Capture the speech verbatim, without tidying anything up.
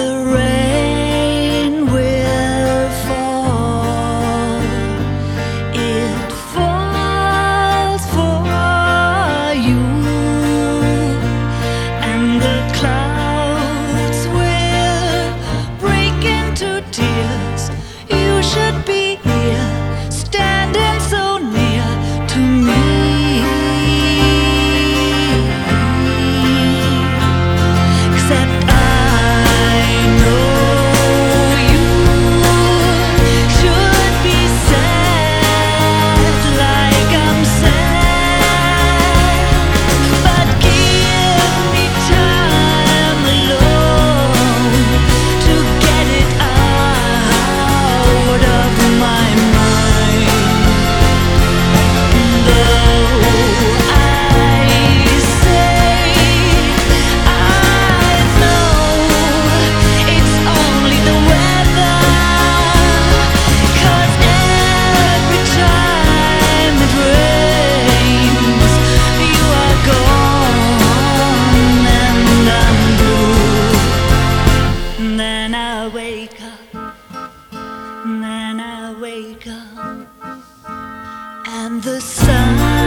the rain will fall. It falls for you, and the clouds will break into tears. You should be here, standing so near to me. Except I know you should be sad like I'm sad, but give me time alone to get it out of my mind. Though I say I know it's only the weather, 'cause every time it rains, you are gone and I'm blue. Then I wake up, then I wake up, and the sun